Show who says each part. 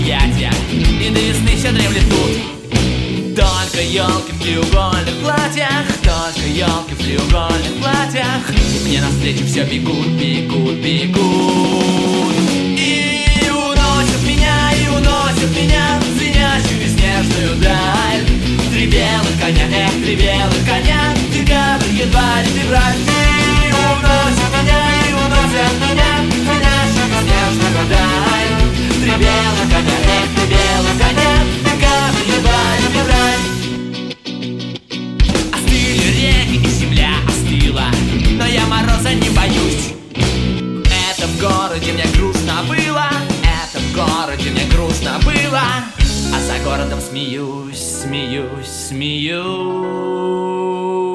Speaker 1: объятия, и до весны все дремлет тут. Только елки в треугольных платьях, только елки в треугольных платьях, мне навстречу все бегут, бегут, бегут. И уносят меня в звенящую снежную даль. Три белых коня, эх, три белых коня, декабрь, январь, февраль. И уносят меня в звенящую снежную даль. Три белых коня, эх, три белых коня, декабрь, январь, февраль. Остыли реки и земля остыла, но я мороза не боюсь. Это в городе мне грустно было, это в городе мне грустно было, а за городом смеюсь, смеюсь, смеюсь.